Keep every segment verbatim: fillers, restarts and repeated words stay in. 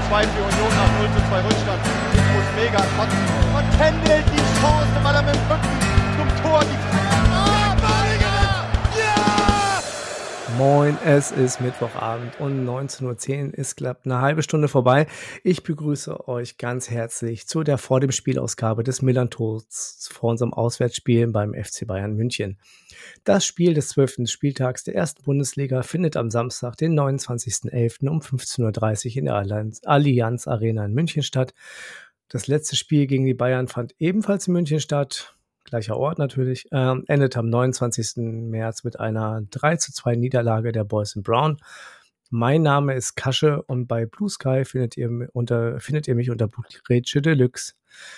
zwei für Union nach null zu zwei Rückstand. Ich muss mega kotzen. Und Kendall die Chance, weil er mit dem Rücken zum Tor die Freiheit. Ah, Badiger! Ja! Moin, es ist Mittwochabend und neunzehn Uhr zehn ist knapp eine halbe Stunde vorbei. Ich begrüße euch ganz herzlich zu der vor dem Spielausgabe des Millern-Tors vor unserem Auswärtsspiel beim F C Bayern München. Das Spiel des zwölften Spieltags der ersten Bundesliga findet am Samstag, den neunundzwanzigsten elften um fünfzehn Uhr dreißig in der Allianz Arena in München statt. Das letzte Spiel gegen die Bayern fand ebenfalls in München statt. Gleicher Ort natürlich, ähm, endet am neunundzwanzigsten März mit einer drei zu zwei Niederlage der Boys in Brown. Mein Name ist Kasche und bei Blue Sky findet ihr, unter, findet ihr mich unter Blutgrätsche Deluxe.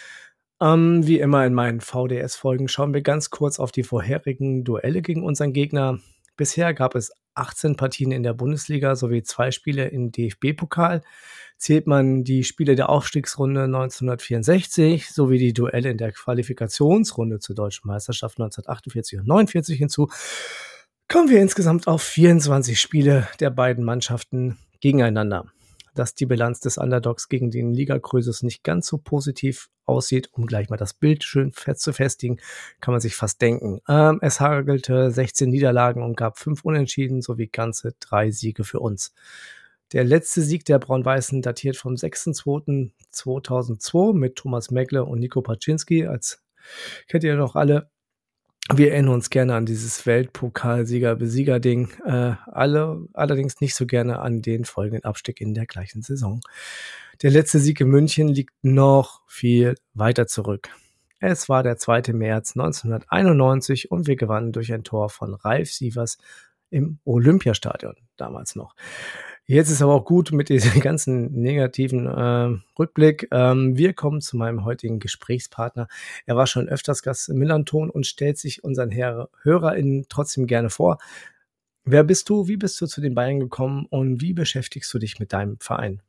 Ähm, wie immer in meinen V D S-Folgen schauen wir ganz kurz auf die vorherigen Duelle gegen unseren Gegner. Bisher gab es achtzehn Partien in der Bundesliga sowie zwei Spiele im D F B-Pokal. Zählt man die Spiele der Aufstiegsrunde neunzehnhundertvierundsechzig sowie die Duelle in der Qualifikationsrunde zur Deutschen Meisterschaft neunzehnhundertachtundvierzig und neunundvierzig hinzu, kommen wir insgesamt auf vierundzwanzig Spiele der beiden Mannschaften gegeneinander. Dass die Bilanz des Underdogs gegen den Ligakrösus nicht ganz so positiv aussieht, um gleich mal das Bild schön fest zu festigen, kann man sich fast denken. Ähm, es hagelte sechzehn Niederlagen und gab fünf Unentschieden sowie ganze drei Siege für uns. Der letzte Sieg der Braun-Weißen datiert vom sechsten zweiten zweitausendzwei mit Thomas Megle und Nico Paczynski. Als kennt ihr noch alle. Wir erinnern uns gerne an dieses Weltpokalsieger-Besieger-Ding, äh, alle, allerdings nicht so gerne an den folgenden Abstieg in der gleichen Saison. Der letzte Sieg in München liegt noch viel weiter zurück. Es war der zweite März neunzehnhunderteinundneunzig und wir gewannen durch ein Tor von Ralf Sievers im Olympiastadion damals noch. Jetzt ist aber auch gut mit diesem ganzen negativen äh, Rückblick. Ähm, wir kommen zu meinem heutigen Gesprächspartner. Er war schon öfters Gast im Millern-Ton und stellt sich unseren Her- HörerInnen trotzdem gerne vor. Wer bist du? Wie bist du zu den Bayern gekommen und wie beschäftigst du dich mit deinem Verein?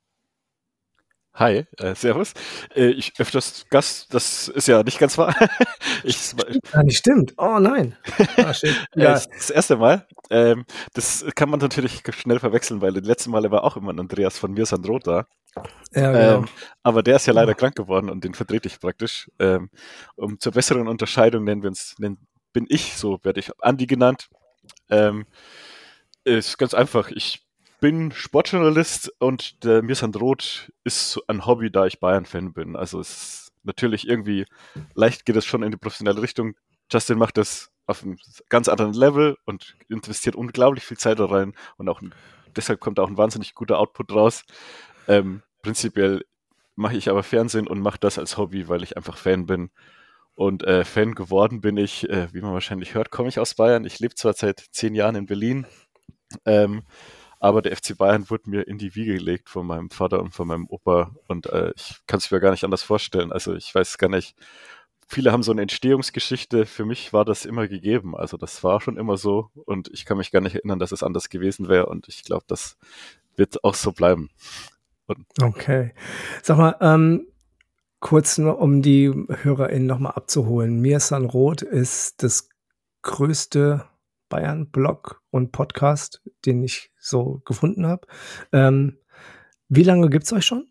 Hi, äh, servus. Äh, ich öfters Gast, das ist ja nicht ganz wahr. ich, stimmt gar nicht, stimmt. Oh nein. Ah, shit. Ja. Das, das erste Mal. Ähm, das kann man natürlich schnell verwechseln, weil das letzte Mal war auch immer ein Andreas von mir Sandroth da. Ja, genau. Ähm, aber der ist ja leider oh. krank geworden und den vertrete ich praktisch. Ähm, um zur besseren Unterscheidung nennen wir uns, nennen, bin ich, so werde ich Andi genannt. Ähm, ist ganz einfach. Ich bin Sportjournalist und der Mir Sandroth ist ein Hobby, da ich Bayern-Fan bin. Also es ist natürlich irgendwie, leicht geht es schon in die professionelle Richtung. Justin macht das auf einem ganz anderen Level und investiert unglaublich viel Zeit da rein und auch deshalb kommt auch ein wahnsinnig guter Output raus. Ähm, prinzipiell mache ich aber Fernsehen und mache das als Hobby, weil ich einfach Fan bin. Und äh, Fan geworden bin ich, äh, wie man wahrscheinlich hört, komme ich aus Bayern. Ich lebe zwar seit zehn Jahren in Berlin, ähm, aber der F C Bayern wurde mir in die Wiege gelegt von meinem Vater und von meinem Opa und äh, ich kann es mir gar nicht anders vorstellen. Also ich weiß gar nicht, viele haben so eine Entstehungsgeschichte, für mich war das immer gegeben. Also das war schon immer so und ich kann mich gar nicht erinnern, dass es anders gewesen wäre und ich glaube, das wird auch so bleiben. Und okay. Sag mal, ähm, kurz nur, um die HörerInnen nochmal abzuholen. Mir Sandroth ist das größte Bayern-Blog und Podcast, den ich so gefunden habe. Ähm, wie lange gibt es euch schon?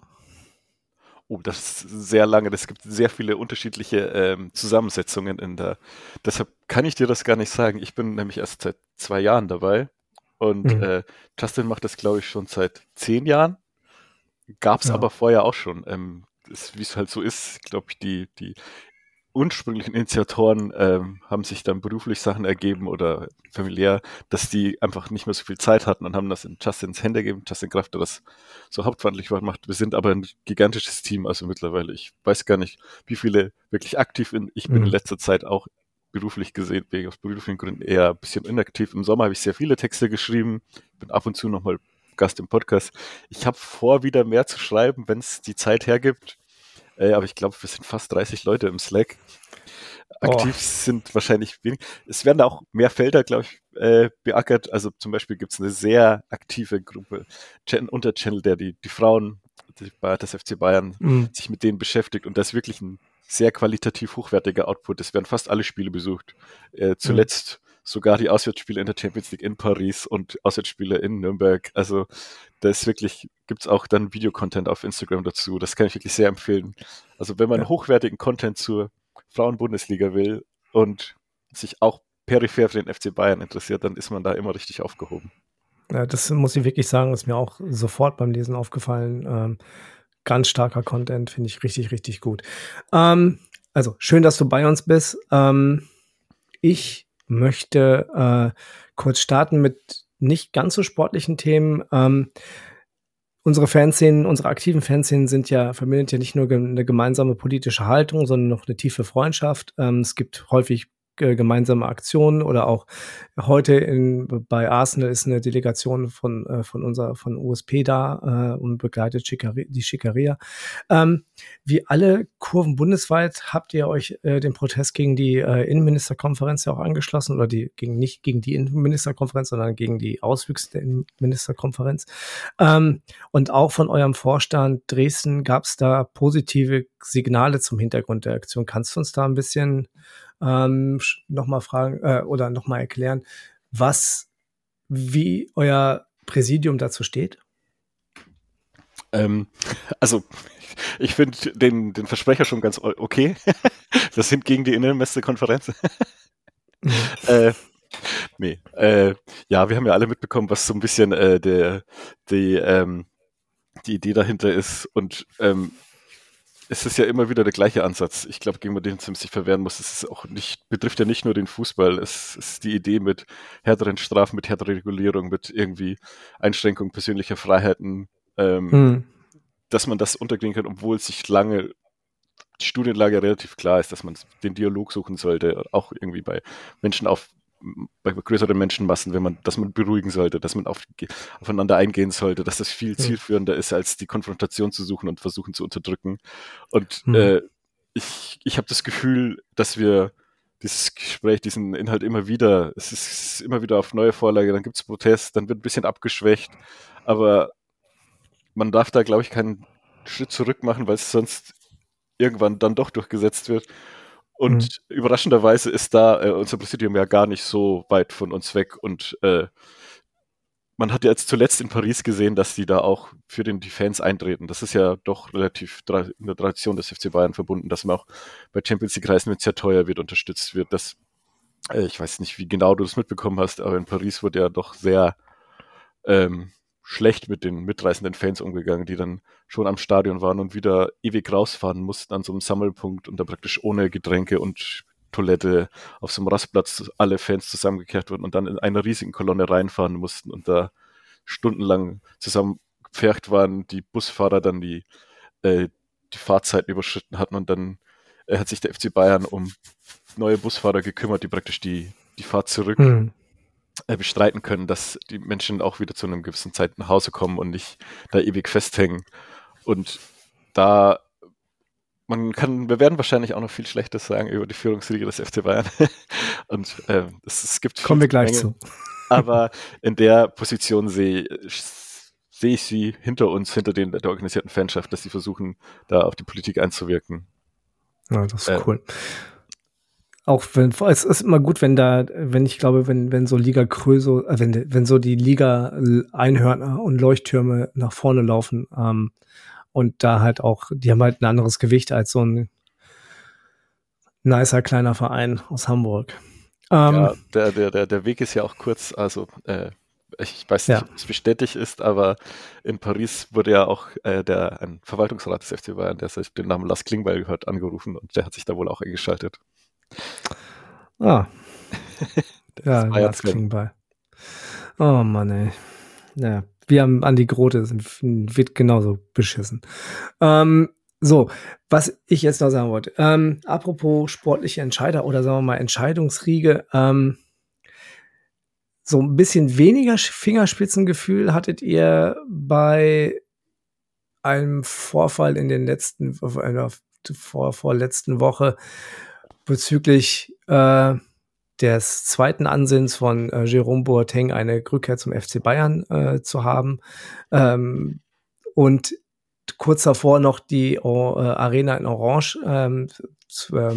Oh, das ist sehr lange. Es gibt sehr viele unterschiedliche ähm, Zusammensetzungen in der. Deshalb kann ich dir das gar nicht sagen. Ich bin nämlich erst seit zwei Jahren dabei und mhm. äh, Justin macht das, glaube ich, schon seit zehn Jahren. Gab es ja. aber vorher auch schon. Ähm, wie es halt so ist, glaube ich, die, die ursprünglichen Initiatoren ähm, haben sich dann beruflich Sachen ergeben oder familiär, dass die einfach nicht mehr so viel Zeit hatten und haben das in Justins Hände gegeben. Justin Kraft, der das so hauptverantwortlich macht. Wir sind aber ein gigantisches Team, also mittlerweile. Ich weiß gar nicht, wie viele wirklich aktiv sind. Ich bin mhm. in letzter Zeit auch beruflich gesehen, wegen aus beruflichen Gründen eher ein bisschen inaktiv. Im Sommer habe ich sehr viele Texte geschrieben, bin ab und zu nochmal Gast im Podcast. Ich habe vor, wieder mehr zu schreiben, wenn es die Zeit hergibt. Äh, aber ich glaube, wir sind fast dreißig Leute im Slack. Aktiv oh. sind wahrscheinlich wenig. Es werden da auch mehr Felder, glaube ich, äh, beackert. Also zum Beispiel gibt es eine sehr aktive Gruppe, Ch- Unterchannel, der die, die Frauen die, des F C Bayern mhm. sich mit denen beschäftigt. Und das ist wirklich ein sehr qualitativ hochwertiger Output. Es werden fast alle Spiele besucht. Äh, zuletzt sogar die Auswärtsspiele in der Champions League in Paris und Auswärtsspiele in Nürnberg. Also da ist wirklich, gibt's auch dann Videocontent auf Instagram dazu. Das kann ich wirklich sehr empfehlen. Also wenn man Ja. hochwertigen Content zur Frauen-Bundesliga will und sich auch peripher für den F C Bayern interessiert, dann ist man da immer richtig aufgehoben. Ja, das muss ich wirklich sagen, ist mir auch sofort beim Lesen aufgefallen. Ähm, ganz starker Content, finde ich richtig, richtig gut. Ähm, also schön, dass du bei uns bist. Ähm, ich möchte äh, kurz starten mit nicht ganz so sportlichen Themen. Ähm, unsere Fanszenen, unsere aktiven Fanszenen sind ja, verbindet ja nicht nur ge- eine gemeinsame politische Haltung, sondern noch eine tiefe Freundschaft. Ähm, es gibt häufig äh, gemeinsame Aktionen oder auch heute in, bei Arsenal ist eine Delegation von, äh, von unserer, von U S P da äh, und begleitet Schickeria, die Schickeria. Ähm, wie alle Kurven bundesweit habt ihr euch äh, dem Protest gegen die äh, Innenministerkonferenz ja auch angeschlossen oder die gegen nicht gegen die Innenministerkonferenz, sondern gegen die Auswüchse der Innenministerkonferenz. Ähm, und auch von eurem Vorstand Dresden gab es da positive Signale zum Hintergrund der Aktion. Kannst du uns da ein bisschen ähm, nochmal fragen äh, oder nochmal erklären, was, wie euer Präsidium dazu steht? Ähm, also ich finde den, den Versprecher schon ganz okay. Das sind gegen die Innenministerkonferenz. Mhm. äh, nee, äh, ja, wir haben ja alle mitbekommen, was so ein bisschen äh, der, die, ähm, die Idee dahinter ist. Und ähm, es ist ja immer wieder der gleiche Ansatz. Ich glaube, gegen den man sich verwehren muss, es ist auch nicht, betrifft ja nicht nur den Fußball. Es ist die Idee mit härteren Strafen, mit härterer Regulierung, mit irgendwie Einschränkung persönlicher Freiheiten, ähm, Mhm. dass man das unterkriegen kann, obwohl sich lange die Studienlage relativ klar ist, dass man den Dialog suchen sollte, auch irgendwie bei Menschen auf, bei größeren Menschenmassen, wenn man, dass man beruhigen sollte, dass man auf, aufeinander eingehen sollte, dass das viel zielführender ist, als die Konfrontation zu suchen und versuchen zu unterdrücken. Und Mhm. äh, ich, ich habe das Gefühl, dass wir dieses Gespräch, diesen Inhalt immer wieder, es ist immer wieder auf neue Vorlage, dann gibt es Protest, dann wird ein bisschen abgeschwächt, aber man darf da, glaube ich, keinen Schritt zurück machen, weil es sonst irgendwann dann doch durchgesetzt wird. Und mhm. überraschenderweise ist da äh, unser Präsidium ja gar nicht so weit von uns weg. Und äh, man hat ja jetzt zuletzt in Paris gesehen, dass die da auch für den, die Fans eintreten. Das ist ja doch relativ tra- in der Tradition des F C Bayern verbunden, dass man auch bei Champions League Reisen, wenn es sehr teuer wird, unterstützt wird. Das, äh, ich weiß nicht, wie genau du das mitbekommen hast, aber in Paris wurde ja doch sehr ähm, schlecht mit den mitreißenden Fans umgegangen, die dann schon am Stadion waren und wieder ewig rausfahren mussten an so einem Sammelpunkt und da praktisch ohne Getränke und Toilette auf so einem Rastplatz alle Fans zusammengekehrt wurden und dann in einer riesigen Kolonne reinfahren mussten und da stundenlang zusammengepfercht waren, die Busfahrer dann die, äh, die Fahrzeiten überschritten hatten und dann äh, hat sich der F C Bayern um neue Busfahrer gekümmert, die praktisch die, die Fahrt zurück mhm. bestreiten können, dass die Menschen auch wieder zu einem gewissen Zeit nach Hause kommen und nicht da ewig festhängen. Und da, man kann, wir werden wahrscheinlich auch noch viel Schlechtes sagen über die Führungsriege des F C Bayern. Und äh, es, es gibt Kommen wir gleich Menge, zu. Aber in der Position sehe sehe ich sie hinter uns, hinter den, der organisierten Fanschaft, dass sie versuchen, da auf die Politik einzuwirken. Ja, das ist äh, cool. Auch wenn, es ist immer gut, wenn da, wenn ich glaube, wenn, wenn so Liga Kröso, äh, wenn, wenn so die Liga Einhörner und Leuchttürme nach vorne laufen, ähm, und da halt auch, die haben halt ein anderes Gewicht als so ein nicer kleiner Verein aus Hamburg. Ähm, ja, der, der, der, der Weg ist ja auch kurz, also, äh, ich weiß nicht, ja. ob es bestätigt ist, aber in Paris wurde ja auch äh, der, ein Verwaltungsrat des F C Bayern, der sich den Namen Lars Klingbeil gehört, angerufen und der hat sich da wohl auch eingeschaltet. Ah. Ja, Lars Klingbeil. Oh Mann, ey. Ja, wir haben Andi Grote, wird genauso beschissen. Ähm, so, was ich jetzt noch sagen wollte. Ähm, apropos sportliche Entscheider oder sagen wir mal Entscheidungsriege, ähm, so ein bisschen weniger Fingerspitzengefühl hattet ihr bei einem Vorfall in den letzten, vor, vor letzten Woche bezüglich äh, des zweiten Ansinns von äh, Jerome Boateng eine Rückkehr zum F C Bayern äh, zu haben ähm, und kurz davor noch die äh, Arena in Orange ähm, zu, ähm,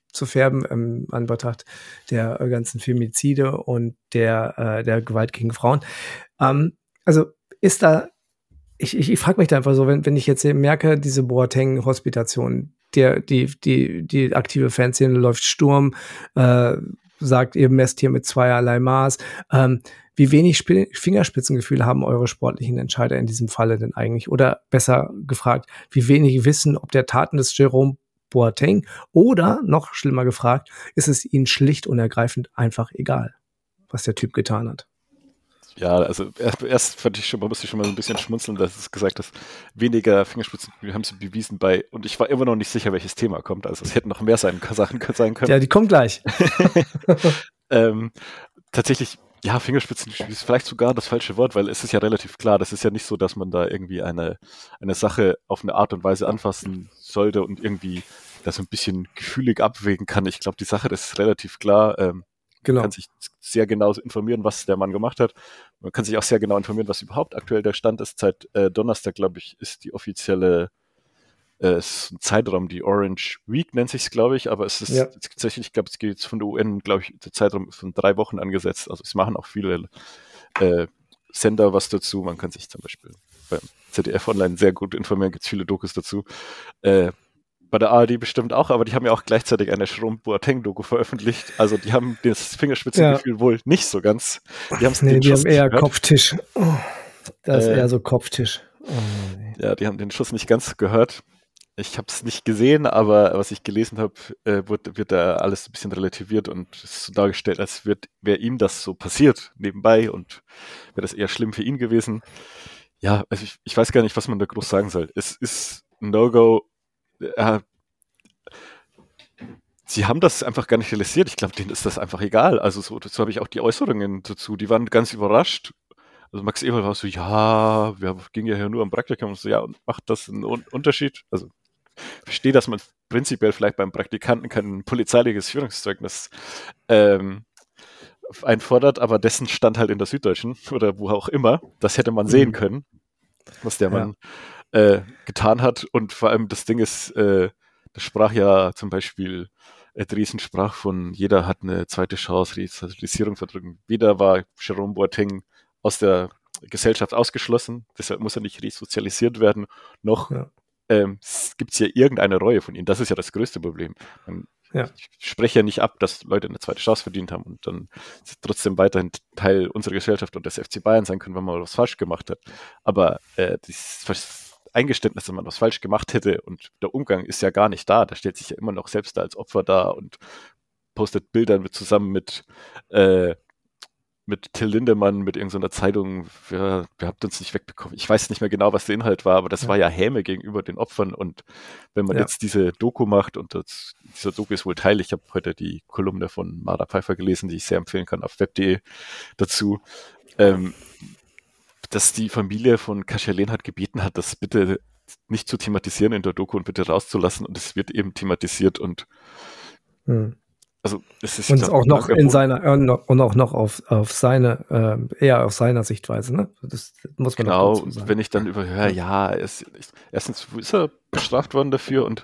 zu färben im Anbetracht der ganzen Femizide und der, äh, der Gewalt gegen Frauen. Ähm, also ist da, ich, ich, ich frage mich da einfach so, wenn, wenn ich jetzt merke, diese Boateng-Hospitation, der, die, die, die aktive Fanszene läuft Sturm, äh, sagt, ihr messt hier mit zweierlei Maß. Ähm, wie wenig Sp- Fingerspitzengefühl haben eure sportlichen Entscheider in diesem Falle denn eigentlich? Oder besser gefragt, wie wenig wissen, ob der Taten des Jerome Boateng oder, noch schlimmer gefragt, ist es ihnen schlicht und ergreifend einfach egal, was der Typ getan hat? Ja, also erst, erst fand ich schon, man musste schon mal so ein bisschen schmunzeln, dass es gesagt hast, weniger Fingerspitzengefühl haben sie bewiesen bei, und ich war immer noch nicht sicher, welches Thema kommt, also es hätten noch mehr sein, Sachen sein können. Ja, die kommen gleich. ähm, tatsächlich, ja, Fingerspitzengefühl ist vielleicht sogar das falsche Wort, weil es ist ja relativ klar, das ist ja nicht so, dass man da irgendwie eine, eine Sache auf eine Art und Weise anfassen sollte und irgendwie das so ein bisschen gefühlig abwägen kann. Ich glaube, die Sache ist relativ klar. Ähm, Genau. Man kann sich sehr genau informieren, was der Mann gemacht hat. Man kann sich auch sehr genau informieren, was überhaupt aktuell der Stand ist. Seit äh, Donnerstag, glaube ich, ist die offizielle äh, ist ein Zeitraum, die Orange Week nennt sich es, glaube ich, aber es ist Ja. tatsächlich, ich glaube, es geht jetzt von der U N, glaube ich, der Zeitraum von drei Wochen angesetzt. Also es machen auch viele äh, Sender was dazu. Man kann sich zum Beispiel beim Z D F Online sehr gut informieren, gibt es viele Dokus dazu. Äh, Bei der A R D bestimmt auch, aber die haben ja auch gleichzeitig eine Jerome Boateng-Doku veröffentlicht. Also die haben das Fingerspitzengefühl ja. wohl nicht so ganz. Die, nee, die haben eher gehört. Kopftisch. Oh, das ist äh, eher so Kopftisch. Oh, nee. Ja, die haben den Schuss nicht ganz gehört. Ich habe es nicht gesehen, aber was ich gelesen habe, äh, wird, wird da alles ein bisschen relativiert und ist so dargestellt, als wäre ihm das so passiert nebenbei und wäre das eher schlimm für ihn gewesen. Ja, also ich, ich weiß gar nicht, was man da groß sagen soll. Es ist ein No-Go. Äh, sie haben das einfach gar nicht realisiert. Ich glaube, denen ist das einfach egal. Also so, so habe ich auch die Äußerungen dazu. Die waren ganz überrascht. Also Max Eberl war so, ja, wir gingen ja hier nur am Praktikum. Und so, ja, und macht das einen Unterschied? Also ich verstehe, dass man prinzipiell vielleicht beim Praktikanten kein polizeiliches Führungszeugnis ähm, einfordert, aber dessen stand halt in der Süddeutschen oder wo auch immer. Das hätte man sehen können, was der Mann ja. äh, getan hat. Und vor allem das Ding ist, äh, das sprach ja zum Beispiel, äh, Driesen sprach von, jeder hat eine zweite Chance, Resozialisierung verdrücken. Weder war Jerome Boateng aus der Gesellschaft ausgeschlossen, deshalb muss er nicht resozialisiert werden, noch ja. ähm, gibt es ja irgendeine Reue von ihm. Das ist ja das größte Problem. Man, ja. Ich spreche ja nicht ab, dass Leute eine zweite Chance verdient haben und dann trotzdem weiterhin Teil unserer Gesellschaft und des F C Bayern sein können, wenn man was falsch gemacht hat. Aber äh, das Eingeständnis, dass man was falsch gemacht hätte und der Umgang ist ja gar nicht da. Da stellt sich ja immer noch selbst da als Opfer da und postet Bilder mit, zusammen mit äh, mit Till Lindemann, mit irgendeiner Zeitung, wir, wir habt uns nicht wegbekommen. Ich weiß nicht mehr genau, was der Inhalt war, aber das ja. war ja Häme gegenüber den Opfern und wenn man ja. jetzt diese Doku macht und das, dieser Doku ist wohl Teil, ich habe heute die Kolumne von Mara Pfeiffer gelesen, die ich sehr empfehlen kann auf web punkt de dazu, ähm, dass die Familie von Kasia Lehnhardt gebeten hat, das bitte nicht zu thematisieren in der Doku und bitte rauszulassen und es wird eben thematisiert und hm. Also es ist und glaub, auch noch in seiner äh, und auch noch auf, auf seine äh, eher auf seiner Sichtweise, ne? Das muss man genau. Doch dazu sagen. Und wenn ich dann überhöre, ja, er ist, erstens ist er bestraft worden dafür und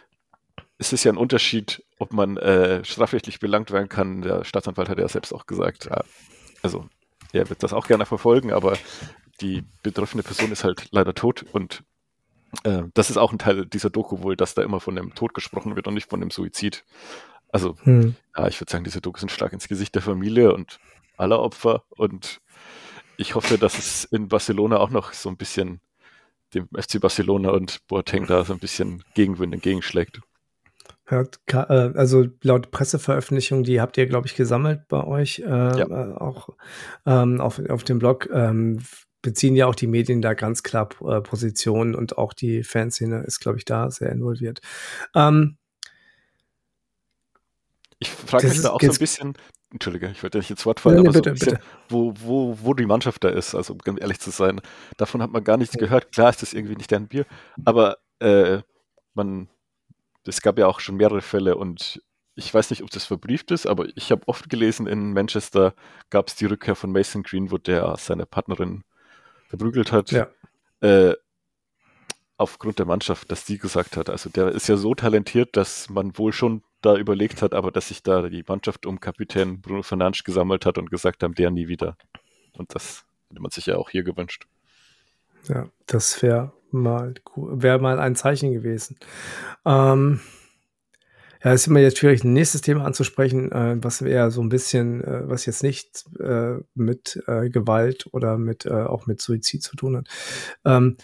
es ist ja ein Unterschied, ob man äh, strafrechtlich belangt werden kann. Der Staatsanwalt hat ja selbst auch gesagt, ja, also er wird das auch gerne verfolgen, aber die betroffene Person ist halt leider tot und äh, das ist auch ein Teil dieser Doku wohl, dass da immer von dem Tod gesprochen wird und nicht von dem Suizid. Also, hm. ja, ich würde sagen, diese Doku ist ein Schlag ins Gesicht der Familie und aller Opfer. Und ich hoffe, dass es in Barcelona auch noch so ein bisschen dem F C Barcelona und Boateng da so ein bisschen Gegenwind entgegenschlägt. Ja, also laut Presseveröffentlichung, die habt ihr, glaube ich, gesammelt bei euch, äh, ja. auch ähm, auf, auf dem Blog, ähm, beziehen ja auch die Medien da ganz klar äh, Positionen und auch die Fanszene ist, glaube ich, da sehr involviert. Ähm, Ich frage mich da auch so ein bisschen, Entschuldige, ich wollte nicht ins Wort fallen, nee, nee, aber bitte, so ein bisschen, wo, wo, wo die Mannschaft da ist, also um ehrlich zu sein. Davon hat man gar nichts gehört. Klar ist das irgendwie nicht dein Bier, aber äh, man, es gab ja auch schon mehrere Fälle und ich weiß nicht, ob das verbrieft ist, aber ich habe oft gelesen, in Manchester gab es die Rückkehr von Mason Greenwood, der seine Partnerin verprügelt hat. Ja. Äh, aufgrund der Mannschaft, dass die gesagt hat, also der ist ja so talentiert, dass man wohl schon da überlegt hat, aber dass sich da die Mannschaft um Kapitän Bruno Fernandes gesammelt hat und gesagt haben, der nie wieder. Und das hätte man sich ja auch hier gewünscht. Ja, das wäre mal, wär mal ein Zeichen gewesen. Ähm, ja, es ist immer jetzt schwierig, ein nächstes Thema anzusprechen, äh, was eher so ein bisschen, äh, was jetzt nicht äh, mit äh, Gewalt oder mit äh, auch mit Suizid zu tun hat. Ähm,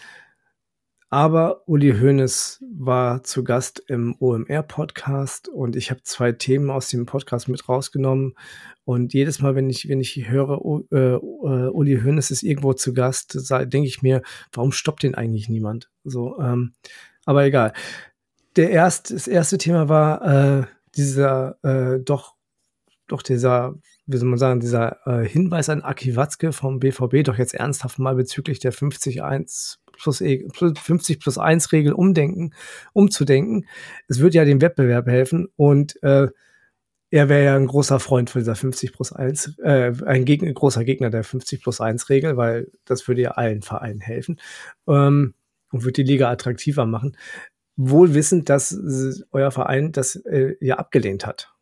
aber Uli Hoeneß war zu Gast im O M R-Podcast und ich habe zwei Themen aus dem Podcast mit rausgenommen. Und jedes Mal, wenn ich, wenn ich höre, uh, uh, Uli Hoeneß ist irgendwo zu Gast, denke ich mir, warum stoppt den eigentlich niemand? So, ähm, aber egal. Der erste, das erste Thema war äh, dieser äh, doch, doch dieser, wie soll man sagen, dieser äh, Hinweis an Aki Watzke vom B V B, doch jetzt ernsthaft mal bezüglich der fünfzig eins plus fünfzig plus eins Regel umdenken, umzudenken. Es wird ja dem Wettbewerb helfen und äh, er wäre ja ein großer Freund von dieser fünfzig plus eins, äh, ein Gegner, großer Gegner der fünfzig plus eins Regel, weil das würde ja allen Vereinen helfen ähm, und würde die Liga attraktiver machen. Wohl wissend, dass äh, euer Verein das äh, ja abgelehnt hat.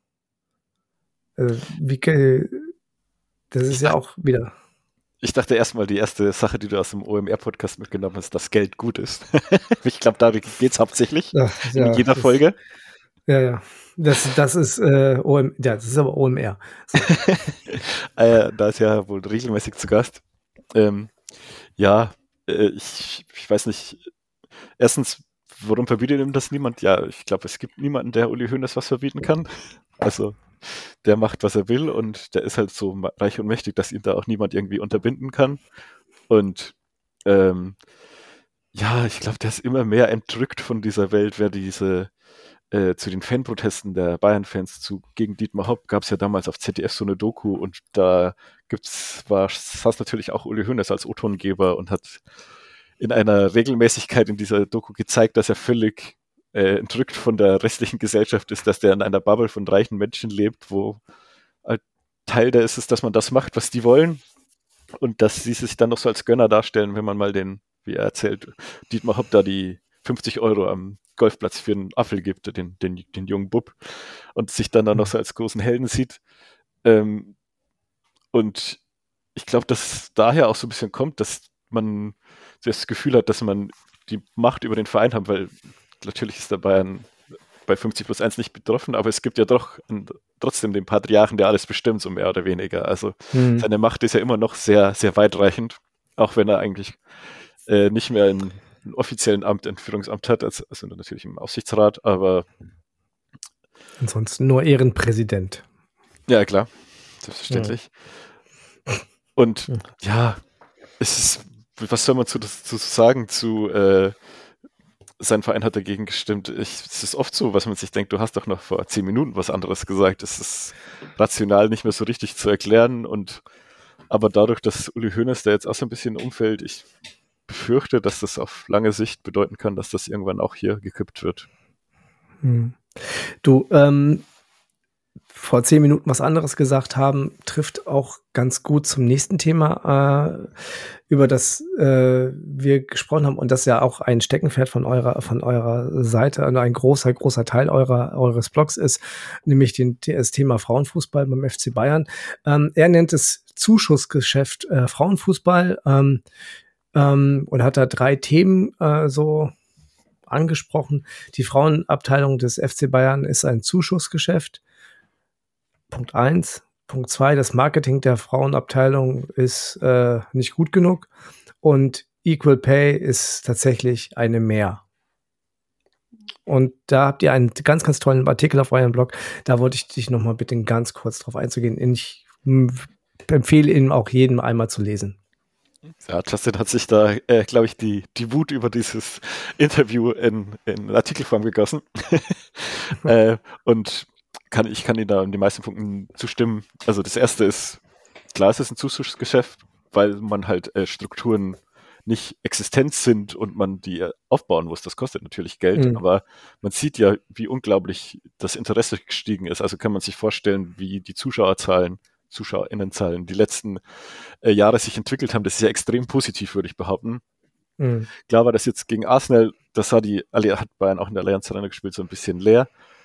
Äh, wie, äh, das ist ja auch wieder... Ich dachte erstmal, die erste Sache, die du aus dem O M R-Podcast mitgenommen hast, dass Geld gut ist. Ich glaube, darum geht es hauptsächlich ja, ja, in jeder das, Folge. Ja, ja. Das, das ist äh, O M, ja, das ist aber O M R. So. äh, da ist ja wohl regelmäßig zu Gast. Ähm, ja, äh, ich, ich weiß nicht. Erstens, warum verbietet ihm das niemand? Ja, ich glaube, es gibt niemanden, der Uli Hoeneß was verbieten kann. Also der macht, was er will und der ist halt so reich und mächtig, dass ihn da auch niemand irgendwie unterbinden kann. Und ähm, ja, ich glaube, der ist immer mehr entrückt von dieser Welt, wer diese äh, zu den Fanprotesten der Bayern-Fans zu gegen Dietmar Hopp gab es ja damals auf Z D F so eine Doku und da gibt's, war, saß natürlich auch Uli Hoeneß als O-Tongeber und hat in einer Regelmäßigkeit in dieser Doku gezeigt, dass er völlig Äh, entrückt von der restlichen Gesellschaft ist, dass der in einer Bubble von reichen Menschen lebt, wo halt Teil der ist es, dass man das macht, was die wollen und dass sie sich dann noch so als Gönner darstellen, wenn man mal den, wie er erzählt, Dietmar Hopp da die fünfzig Euro am Golfplatz für einen Apfel gibt, den, den, den jungen Bub und sich dann, dann noch so als großen Helden sieht. Ähm, und ich glaube, dass es daher auch so ein bisschen kommt, dass man das Gefühl hat, dass man die Macht über den Verein hat, weil natürlich ist der Bayern bei fünfzig plus eins nicht betroffen, aber es gibt ja doch einen, trotzdem den Patriarchen, der alles bestimmt, so mehr oder weniger. Also mhm. seine Macht ist ja immer noch sehr, sehr weitreichend, auch wenn er eigentlich äh, nicht mehr einen, einen offiziellen Amt, ein Führungsamt hat, also, also natürlich im Aufsichtsrat, aber ansonsten nur Ehrenpräsident. Ja, klar, selbstverständlich. Ja. Und ja. ja, es ist, was soll man zu, zu sagen zu äh, sein Verein hat dagegen gestimmt. Ich, es ist oft so, was man sich denkt, du hast doch noch vor zehn Minuten was anderes gesagt. Es ist rational nicht mehr so richtig zu erklären. Und aber dadurch, dass Uli Hoeneß da jetzt auch so ein bisschen umfällt, ich befürchte, dass das auf lange Sicht bedeuten kann, dass das irgendwann auch hier gekippt wird. Hm. Du, ähm, vor zehn Minuten was anderes gesagt haben, trifft auch ganz gut zum nächsten Thema, äh, über das äh, wir gesprochen haben und das ja auch ein Steckenpferd von eurer von eurer Seite, also ein großer, großer Teil eurer eures Blogs ist, nämlich den, das Thema Frauenfußball beim F C Bayern. Ähm, er nennt es Zuschussgeschäft äh, Frauenfußball ähm, ähm, und hat da drei Themen äh, so angesprochen. Die Frauenabteilung des F C Bayern ist ein Zuschussgeschäft. Punkt eins. Punkt zwei, das Marketing der Frauenabteilung ist äh, nicht gut genug und Equal Pay ist tatsächlich eine Mehr. Und da habt ihr einen ganz, ganz tollen Artikel auf eurem Blog. Da wollte ich dich nochmal bitten, ganz kurz drauf einzugehen. Ich m- empfehle ihn auch jedem einmal zu lesen. Ja, Justin hat sich da, äh, glaube ich, die, die Wut über dieses Interview in, in Artikelform gegossen. äh, und Kann, ich kann Ihnen da in den meisten Punkten zustimmen. Also das erste ist, klar, es ist ein Zuschussgeschäft, weil man halt äh, Strukturen nicht existent sind und man die äh, aufbauen muss. Das kostet natürlich Geld, mhm. aber man sieht ja, wie unglaublich das Interesse gestiegen ist. Also kann man sich vorstellen, wie die Zuschauerzahlen, ZuschauerInnenzahlen die letzten äh, Jahre sich entwickelt haben. Das ist ja extrem positiv, würde ich behaupten. Mhm. Klar war das jetzt gegen Arsenal, das sah die, hat Bayern auch in der Allianz Arena gespielt, so ein bisschen leer.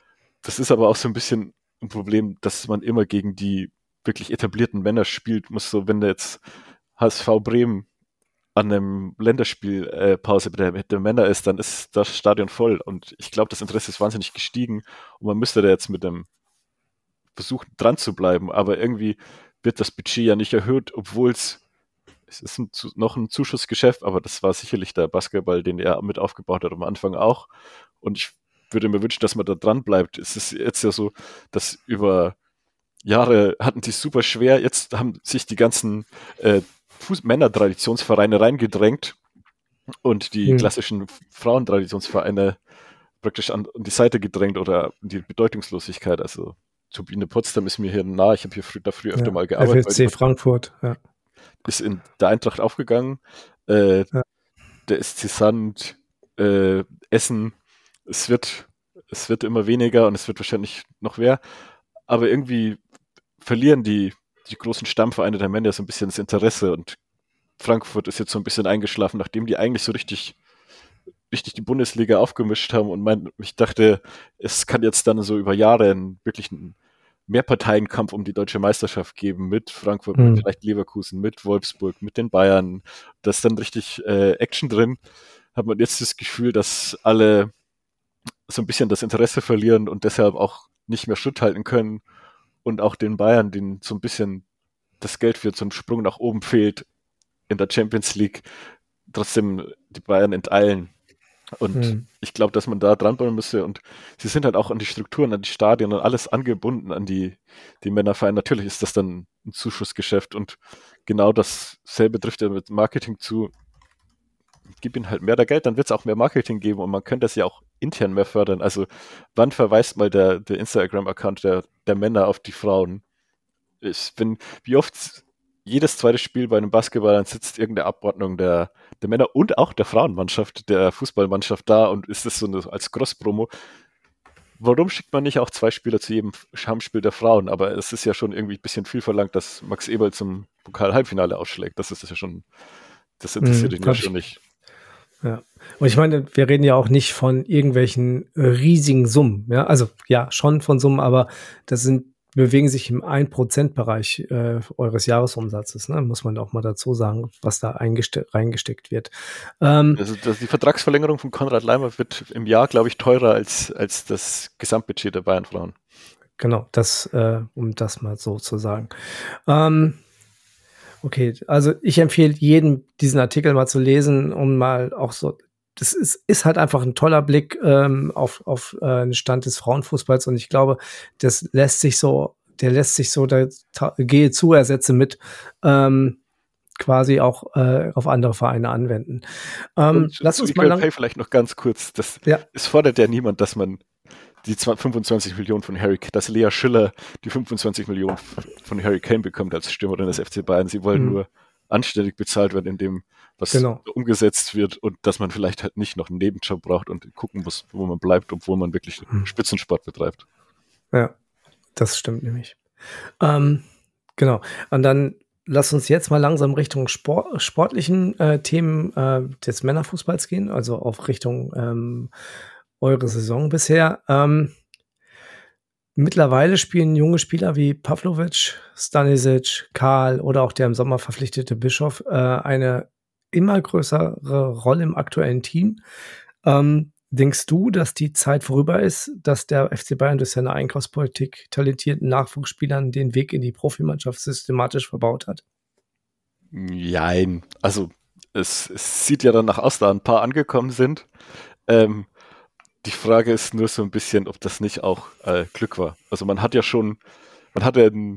das ist aber auch so ein bisschen ein Problem, dass man immer gegen die wirklich etablierten Männer spielt. Muss so, wenn da jetzt H S V Bremen an einem Länderspielpause äh, der, der Männer ist, dann ist das Stadion voll. Und ich glaube, das Interesse ist wahnsinnig gestiegen. Und man müsste da jetzt mit dem Versuch dran zu bleiben. Aber irgendwie wird das Budget ja nicht erhöht, obwohl es es ist ein, noch ein Zuschussgeschäft, aber das war sicherlich der Basketball, den er mit aufgebaut hat am Anfang auch. Und ich würde mir wünschen, dass man da dran bleibt. Es ist jetzt ja so, dass über Jahre hatten die es super schwer. Jetzt haben sich die ganzen äh, Männer-Traditionsvereine reingedrängt und die hm. klassischen Frauentraditionsvereine praktisch an, an die Seite gedrängt oder die Bedeutungslosigkeit. Also Turbine Potsdam ist mir hier nah. Ich habe hier früh, da früher öfter ja, mal gearbeitet. F F C Frankfurt, ja. Ist in der Eintracht aufgegangen. Äh, ja. Der S C Sand, äh, Essen, es wird, es wird immer weniger und es wird wahrscheinlich noch mehr. Aber irgendwie verlieren die, die großen Stammvereine der Männer so ein bisschen das Interesse und Frankfurt ist jetzt so ein bisschen eingeschlafen, nachdem die eigentlich so richtig, richtig die Bundesliga aufgemischt haben und mein, ich dachte, es kann jetzt dann so über Jahre einen wirklichen Mehrparteienkampf um die deutsche Meisterschaft geben mit Frankfurt, mhm. mit vielleicht Leverkusen, mit Wolfsburg, mit den Bayern. Da ist dann richtig äh, Action drin. Hat man jetzt das Gefühl, dass alle so ein bisschen das Interesse verlieren und deshalb auch nicht mehr Schritt halten können und auch den Bayern, denen so ein bisschen das Geld für so einen Sprung nach oben fehlt in der Champions League, trotzdem die Bayern enteilen. Und hm. ich glaube, dass man da dranbleiben müsste und sie sind halt auch an die Strukturen, an die Stadien und alles angebunden an die, die Männervereine. Natürlich ist das dann ein Zuschussgeschäft und genau dasselbe trifft ja mit Marketing zu. Gib ihnen halt mehr da Geld, dann wird es auch mehr Marketing geben und man könnte das ja auch intern mehr fördern. Also wann verweist mal der, der Instagram-Account der, der Männer auf die Frauen? Ich bin, wie oft jedes zweite Spiel bei einem Basketball, dann sitzt irgendeine Abordnung der, der Männer und auch der Frauenmannschaft, der Fußballmannschaft da und ist das so eine, als Cross-Promo. Warum schickt man nicht auch zwei Spieler zu jedem Heimspiel der Frauen? Aber es ist ja schon irgendwie ein bisschen viel verlangt, dass Max Eberl zum Pokal-Halbfinale ausschlägt. Das ist ja schon, das interessiert ihn ja schon nicht. Ja, und ich meine, wir reden ja auch nicht von irgendwelchen riesigen Summen. Ja, also ja, schon von Summen, aber das sind bewegen sich im ein Prozent Bereich äh, eures Jahresumsatzes, ne? Muss man auch mal dazu sagen, was da eingeste- reingesteckt wird. Ähm, also das, die Vertragsverlängerung von Konrad Leimer wird im Jahr, glaube ich, teurer als, als das Gesamtbudget der Bayern-Frauen. Genau, das, äh, um das mal so zu sagen. Ähm, okay, also ich empfehle jedem, diesen Artikel mal zu lesen, um mal auch so, das ist, ist halt einfach ein toller Blick ähm, auf, auf äh, den Stand des Frauenfußballs und ich glaube, das lässt sich so, der lässt sich so, da ta- gehe zu, ersetze mit, ähm, quasi auch äh, auf andere Vereine anwenden. Ähm, lass uns mal lang- Pay vielleicht noch ganz kurz, das, ja. es fordert ja niemand, dass man die fünfundzwanzig Millionen von Harry, dass Lea Schiller die fünfundzwanzig Millionen von Harry Kane bekommt als Stürmerin des F C Bayern. Sie wollen mhm. nur anständig bezahlt werden, in dem was genau. umgesetzt wird und dass man vielleicht halt nicht noch einen Nebenjob braucht und gucken muss, wo man bleibt, obwohl man wirklich hm. Spitzensport betreibt. Ja, das stimmt nämlich. Ähm, genau. Und dann lass uns jetzt mal langsam Richtung Sport, sportlichen äh, Themen äh, des Männerfußballs gehen, also auf Richtung ähm, eure Saison bisher. Ähm, Mittlerweile spielen junge Spieler wie Pavlovic, Stanisic, Karl oder auch der im Sommer verpflichtete Bischof äh, eine immer größere Rolle im aktuellen Team. Ähm, denkst du, dass die Zeit vorüber ist, dass der F C Bayern durch seine Einkaufspolitik talentierten Nachwuchsspielern den Weg in die Profimannschaft systematisch verbaut hat? Nein, also es, es sieht ja danach aus, da ein paar angekommen sind. Ähm, Die Frage ist nur so ein bisschen, ob das nicht auch äh, Glück war. Also man hat ja schon, man hatte ein,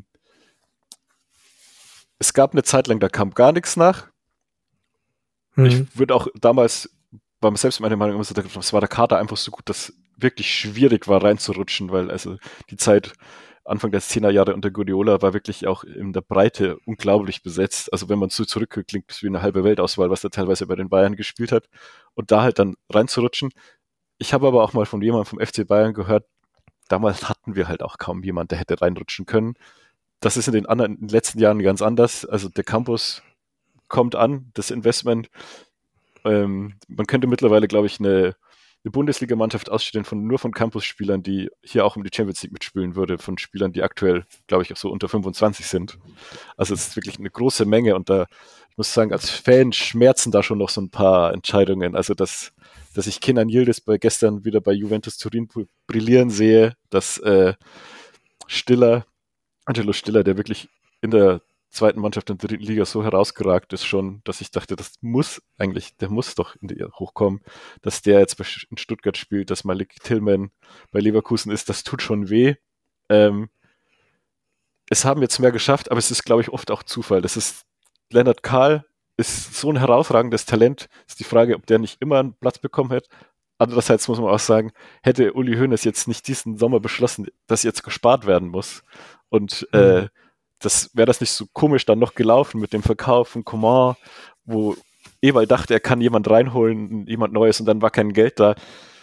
es gab eine Zeit lang, da kam gar nichts nach. Mhm. Ich würde auch damals, war mir selbst meine Meinung immer so, das war der Kader einfach so gut, dass wirklich schwierig war reinzurutschen, weil also die Zeit Anfang der Zehnerjahre unter Guardiola war wirklich auch in der Breite unglaublich besetzt. Also wenn man so zurückguckt, klingt es wie eine halbe Weltauswahl, was er teilweise bei den Bayern gespielt hat. Und da halt dann reinzurutschen. Ich habe aber auch mal von jemandem vom F C Bayern gehört, damals hatten wir halt auch kaum jemand, der hätte reinrutschen können. Das ist in den anderen in den letzten Jahren ganz anders. Also der Campus kommt an, das Investment. Ähm, man könnte mittlerweile, glaube ich, eine, eine Bundesligamannschaft ausstehen von nur von Campusspielern, die hier auch um die Champions League mitspielen würde, von Spielern, die aktuell, glaube ich, auch so unter fünfundzwanzig sind. Also es ist wirklich eine große Menge und da, ich muss sagen, als Fan schmerzen da schon noch so ein paar Entscheidungen. Also dass, dass ich Kenan Yildiz bei gestern wieder bei Juventus Turin brillieren sehe, dass äh, Stiller, Angelo Stiller, der wirklich in der zweiten Mannschaft in der dritten Liga so herausgeragt ist schon, dass ich dachte, das muss eigentlich, der muss doch in die hochkommen, dass der jetzt in Stuttgart spielt, dass Malik Tillman bei Leverkusen ist, das tut schon weh. Ähm, es haben jetzt mehr geschafft, aber es ist, glaube ich, oft auch Zufall. Das ist, Lennart Kahl ist so ein herausragendes Talent, ist die Frage, ob der nicht immer einen Platz bekommen hätte. Andererseits muss man auch sagen, hätte Uli Hoeneß jetzt nicht diesen Sommer beschlossen, dass jetzt gespart werden muss und mhm. äh, das wäre das nicht so komisch dann noch gelaufen mit dem Verkauf von Coman, wo Ewald dachte, er kann jemand reinholen, jemand Neues und dann war kein Geld da.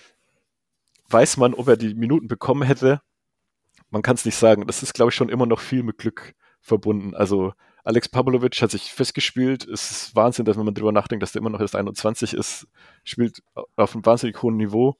Weiß man, ob er die Minuten bekommen hätte? Man kann es nicht sagen. Das ist, glaube ich, schon immer noch viel mit Glück verbunden. Also Alex Pavlovic hat sich festgespielt. Es ist Wahnsinn, dass wenn man drüber nachdenkt, dass der immer noch erst einundzwanzig ist, spielt auf einem wahnsinnig hohen Niveau.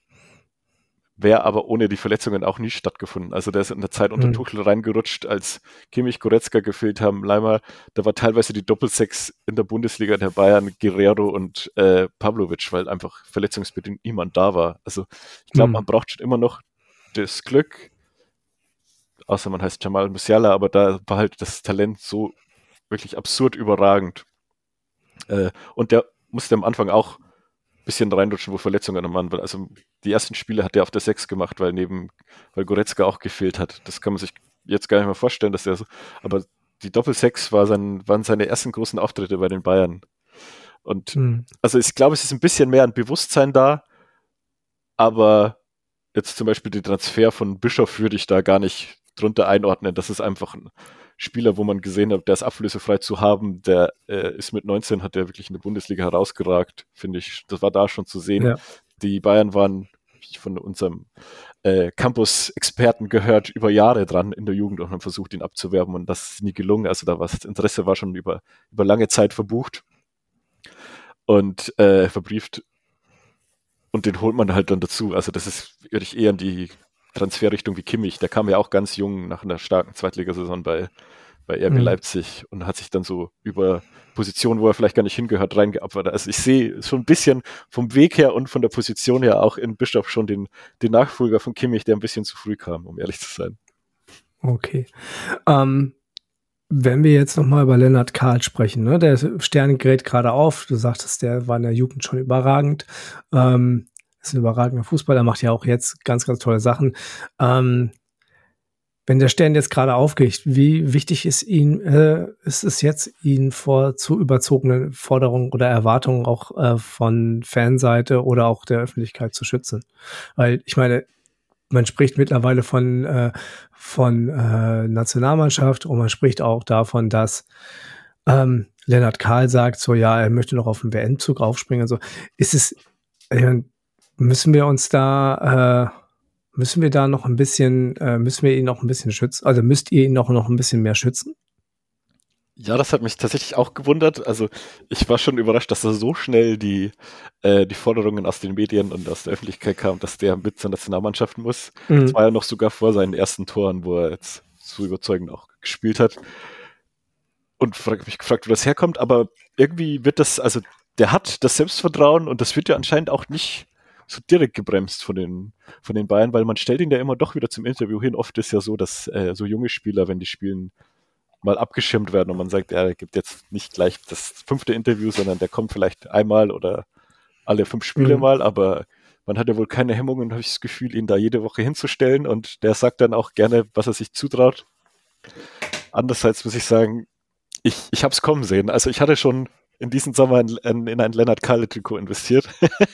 Wäre aber ohne die Verletzungen auch nie stattgefunden. Also der ist in der Zeit unter mhm. Tuchel reingerutscht, als Kimmich, Goretzka gefehlt haben, Leimer, da war teilweise die Doppelsechs in der Bundesliga der Bayern, Guerrero und äh, Pavlovic, weil einfach verletzungsbedingt niemand da war. Also ich glaube, mhm. man braucht schon immer noch das Glück, außer man heißt Jamal Musiala, aber da war halt das Talent so wirklich absurd überragend. Äh, und der musste am Anfang auch bisschen reinrutschen, wo Verletzungen am Mann waren. Also die ersten Spiele hat er auf der sechs gemacht, weil neben, weil Goretzka auch gefehlt hat. Das kann man sich jetzt gar nicht mehr vorstellen, dass er so, aber die Doppel-sechs war sein, waren seine ersten großen Auftritte bei den Bayern. Und hm. also ich glaube, es ist ein bisschen mehr ein Bewusstsein da, aber jetzt zum Beispiel den Transfer von Bischof würde ich da gar nicht drunter einordnen. Das ist einfach ein Spieler, wo man gesehen hat, der ist ablösefrei zu haben, der äh, ist mit neunzehn, hat der wirklich in der Bundesliga herausgeragt, finde ich. Das war da schon zu sehen. Ja. Die Bayern waren, wie ich von unserem äh, Campus-Experten gehört, über Jahre dran in der Jugend und haben versucht, ihn abzuwerben und das ist nie gelungen. Also da war das Interesse war schon über, über lange Zeit verbucht und äh, verbrieft und den holt man halt dann dazu. Also das ist, würde ich eher in die Transferrichtung wie Kimmich, der kam ja auch ganz jung nach einer starken Zweitligasaison bei, bei R B mhm. Leipzig und hat sich dann so über Positionen, wo er vielleicht gar nicht hingehört, reingeopfert. Also ich sehe schon ein bisschen vom Weg her und von der Position her auch in Bischof schon den, den Nachfolger von Kimmich, der ein bisschen zu früh kam, um ehrlich zu sein. Okay. Ähm, wenn wir jetzt nochmal über Lennart Kahl sprechen, ne? Der Stern gerät gerade auf, du sagtest, der war in der Jugend schon überragend. Ähm, ist ein überragender Fußballer, macht ja auch jetzt ganz, ganz tolle Sachen. Ähm, wenn der Stern jetzt gerade aufgeht, wie wichtig ist ihn, äh, ist es jetzt, ihn vor zu überzogenen Forderungen oder Erwartungen auch äh, von Fanseite oder auch der Öffentlichkeit zu schützen? Weil ich meine, man spricht mittlerweile von, äh, von äh, Nationalmannschaft und man spricht auch davon, dass ähm, Lennart Kahl sagt, so ja, er möchte noch auf den W M-Zug aufspringen. Also ist es, äh, müssen wir uns da, äh, müssen wir da noch ein bisschen, äh, müssen wir ihn noch ein bisschen schützen? Also müsst ihr ihn noch, noch ein bisschen mehr schützen? Ja, das hat mich tatsächlich auch gewundert. Also ich war schon überrascht, dass da so schnell die, äh, die Forderungen aus den Medien und aus der Öffentlichkeit kamen, dass der mit zur Nationalmannschaft muss. Mhm. Das war ja noch sogar vor seinen ersten Toren, wo er jetzt so überzeugend auch gespielt hat. Und frag, mich gefragt, wo das herkommt. Aber irgendwie wird das, also der hat das Selbstvertrauen und das wird ja anscheinend auch nicht so direkt gebremst von den, von den Bayern, weil man stellt ihn ja immer doch wieder zum Interview hin. Oft ist ja so, dass äh, so junge Spieler, wenn die spielen, mal abgeschirmt werden und man sagt, ja, er gibt jetzt nicht gleich das fünfte Interview, sondern der kommt vielleicht einmal oder alle fünf Spiele mhm. mal, aber man hat ja wohl keine Hemmungen, habe ich das Gefühl, ihn da jede Woche hinzustellen und der sagt dann auch gerne, was er sich zutraut. Andererseits muss ich sagen, ich, ich habe es kommen sehen. Also ich hatte schon in diesem Sommer in, in, in ein Lennart Kahl-Trikot investiert.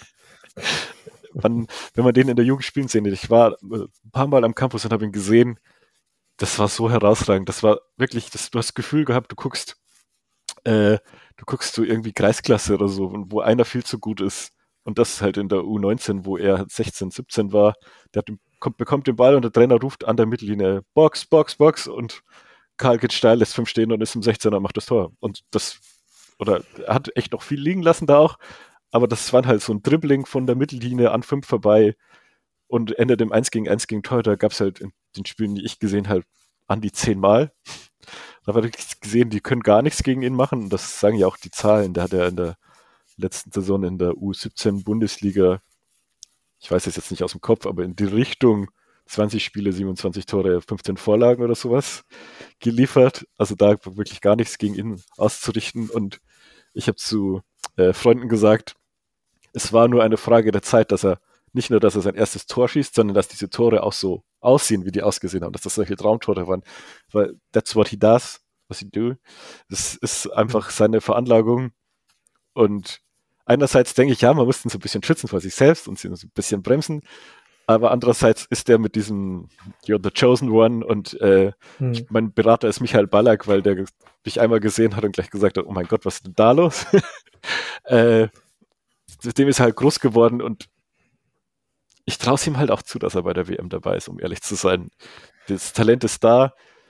Man, wenn man den in der Jugend spielen sehen, ich war ein paar Mal am Campus und habe ihn gesehen, das war so herausragend, das war wirklich, das, du hast das Gefühl gehabt, du guckst, äh, du guckst so irgendwie Kreisklasse oder so, wo einer viel zu gut ist und das halt in der U neunzehn, wo er sechzehn, siebzehn war, der hat, kommt, bekommt den Ball und der Trainer ruft an der Mittellinie, Box, Box, Box und Karl geht steil, lässt fünf stehen und ist im sechzehner und macht das Tor und das, oder er hat echt noch viel liegen lassen da auch, aber das war halt so ein Dribbling von der Mittellinie an fünf vorbei und endet im eins gegen eins gegen Tor. Da gab es halt in den Spielen, die ich gesehen habe, an die zehnmal. Da war wirklich gesehen, die können gar nichts gegen ihn machen. Und das sagen ja auch die Zahlen. Der hat ja in der letzten Saison in der U siebzehn Bundesliga, ich weiß es jetzt nicht aus dem Kopf, aber in die Richtung zwanzig Spiele, siebenundzwanzig Tore, fünfzehn Vorlagen oder sowas geliefert. Also da war wirklich gar nichts gegen ihn auszurichten. Und ich habe zu äh, Freunden gesagt, es war nur eine Frage der Zeit, dass er nicht nur, dass er sein erstes Tor schießt, sondern dass diese Tore auch so aussehen, wie die ausgesehen haben, dass das solche Traumtore waren. Weil that's what he does, was he do. Das ist einfach seine Veranlagung. Und einerseits denke ich, ja, man muss ihn so ein bisschen schützen vor sich selbst und ihn so ein bisschen bremsen. Aber andererseits ist der mit diesem You're the chosen one und äh, hm. ich, mein Berater ist Michael Ballack, weil der mich einmal gesehen hat und gleich gesagt hat, oh mein Gott, was ist denn da los? äh, dem ist halt groß geworden und ich traue es ihm halt auch zu, dass er bei der W M dabei ist, um ehrlich zu sein. Das Talent ist da.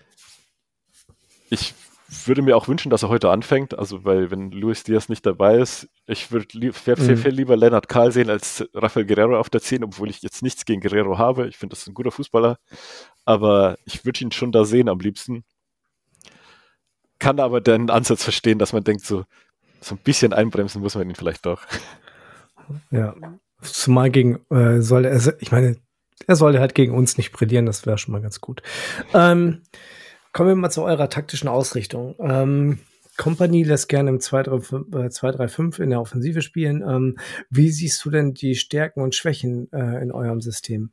Ich würde mir auch wünschen, dass er heute anfängt, also weil wenn Luis Diaz nicht dabei ist, ich würde lieb, sehr mhm. viel lieber Lennart Kahl sehen als Rafael Guerrero auf der zehn, obwohl ich jetzt nichts gegen Guerrero habe. Ich finde, das ist ein guter Fußballer, aber ich würde ihn schon da sehen am liebsten. Kann aber den Ansatz verstehen, dass man denkt, so, so ein bisschen einbremsen muss man ihn vielleicht doch. Ja, zumal gegen, äh, soll er, ich meine, er sollte halt gegen uns nicht brillieren, das wäre schon mal ganz gut. Ähm, Kommen wir mal zu eurer taktischen Ausrichtung. Ähm, Kompany lässt gerne im zwei drei fünf in der Offensive spielen. Ähm, wie siehst du denn die Stärken und Schwächen äh, in eurem System?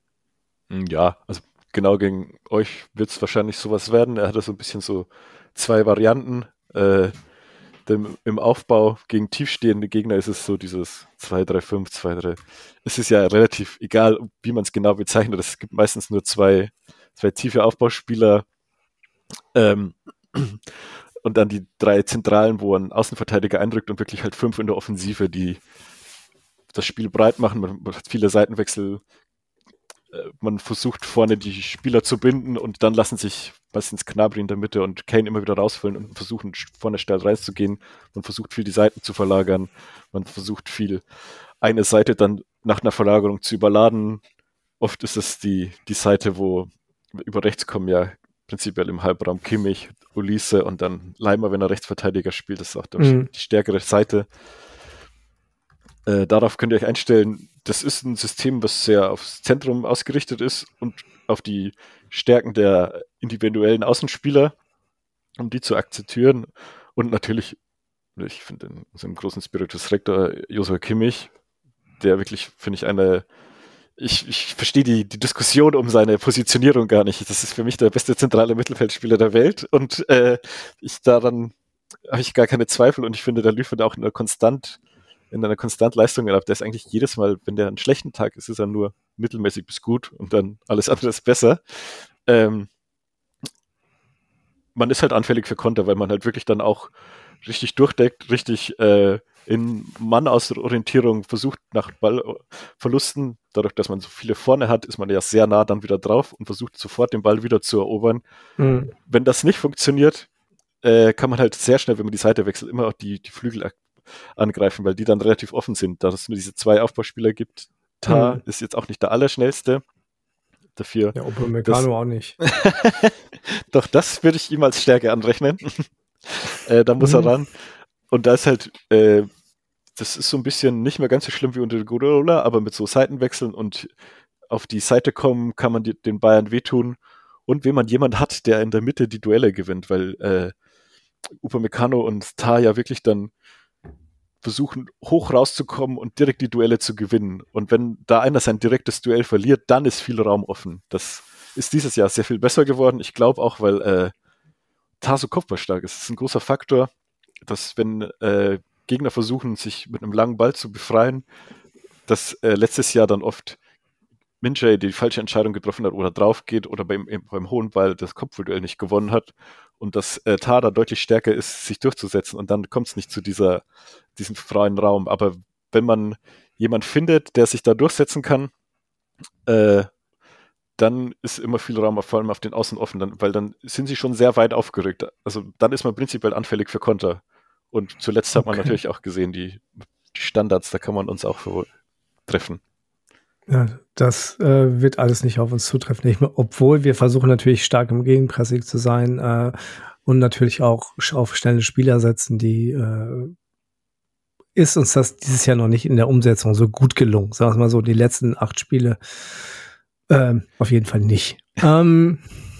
Ja, also genau gegen euch wird es wahrscheinlich sowas werden. Er hatte so ein bisschen so zwei Varianten. Äh, dem, Im Aufbau gegen tiefstehende Gegner ist es so dieses zwei drei fünf, zwei drei. Es ist ja relativ egal, wie man es genau bezeichnet. Es gibt meistens nur zwei, zwei tiefe Aufbauspieler. Ähm, und dann die drei Zentralen, wo ein Außenverteidiger eindrückt und wirklich halt fünf in der Offensive, die das Spiel breit machen. Man hat viele Seitenwechsel. Äh, man versucht vorne die Spieler zu binden und dann lassen sich meistens Gnabry in der Mitte und Kane immer wieder rausfüllen und versuchen vorne steil reinzugehen. Man versucht viel die Seiten zu verlagern. Man versucht viel eine Seite dann nach einer Verlagerung zu überladen. Oft ist es die, die Seite, wo über rechts kommen ja prinzipiell im Halbraum Kimmich, Ulisse und dann Leimer, wenn er Rechtsverteidiger spielt, das ist auch mhm. die stärkere Seite. Äh, darauf könnt ihr euch einstellen, das ist ein System, was sehr aufs Zentrum ausgerichtet ist und auf die Stärken der individuellen Außenspieler, um die zu akzeptieren. Und natürlich, ich finde unseren großen Spiritus Rector Joshua Kimmich, der wirklich, finde ich, eine Ich, ich verstehe die, die Diskussion um seine Positionierung gar nicht. Das ist für mich der beste zentrale Mittelfeldspieler der Welt und äh, ich daran habe ich gar keine Zweifel und ich finde, der liefert auch in einer konstant in einer konstant Leistung ab. Der ist eigentlich jedes Mal, wenn der einen schlechten Tag ist, ist er nur mittelmäßig bis gut und dann alles andere ist besser. Ähm, man ist halt anfällig für Konter, weil man halt wirklich dann auch richtig durchdeckt, richtig äh, in Mann-Ausorientierung versucht nach Ballverlusten. Dadurch, dass man so viele vorne hat, ist man ja sehr nah dann wieder drauf und versucht sofort den Ball wieder zu erobern. Mhm. Wenn das nicht funktioniert, äh, kann man halt sehr schnell, wenn man die Seite wechselt, immer auch die, die Flügel angreifen, weil die dann relativ offen sind. Da es nur diese zwei Aufbauspieler gibt. Tah mhm. ist jetzt auch nicht der Allerschnellste. Dafür. Ja, Upamecano auch nicht. Doch, das würde ich ihm als Stärke anrechnen. äh, da muss mhm. er ran. Und da ist halt, äh, das ist so ein bisschen nicht mehr ganz so schlimm wie unter Guardiola, aber mit so Seitenwechseln und auf die Seite kommen, kann man die, den Bayern wehtun. Und wenn man jemand hat, der in der Mitte die Duelle gewinnt, weil äh, Upamecano und Tah ja wirklich dann versuchen, hoch rauszukommen und direkt die Duelle zu gewinnen. Und wenn da einer sein direktes Duell verliert, dann ist viel Raum offen. Das ist dieses Jahr sehr viel besser geworden. Ich glaube auch, weil äh, Tah so kopfballstark ist. Das ist ein großer Faktor, dass wenn äh, Gegner versuchen, sich mit einem langen Ball zu befreien, dass äh, letztes Jahr dann oft Min-Jae die falsche Entscheidung getroffen hat oder drauf geht oder beim, beim hohen Ball das Kopfballduell nicht gewonnen hat und dass äh, Tah da deutlich stärker ist, sich durchzusetzen und dann kommt es nicht zu dieser, diesem freien Raum. Aber wenn man jemanden findet, der sich da durchsetzen kann, äh, dann ist immer viel Raum, vor allem auf den Außen offen, dann, weil dann sind sie schon sehr weit aufgerückt. Also dann ist man prinzipiell anfällig für Konter. Und zuletzt hat man okay. natürlich auch gesehen, die die Standards, da kann man uns auch treffen. Ja, das äh, wird alles nicht auf uns zutreffen. Nicht mehr, obwohl wir versuchen natürlich stark im Gegenpressing zu sein äh, und natürlich auch auf schnelle Spieler setzen, die äh, ist uns das dieses Jahr noch nicht in der Umsetzung so gut gelungen. Sagen wir mal so, die letzten acht Spiele ähm, auf jeden Fall nicht. ähm,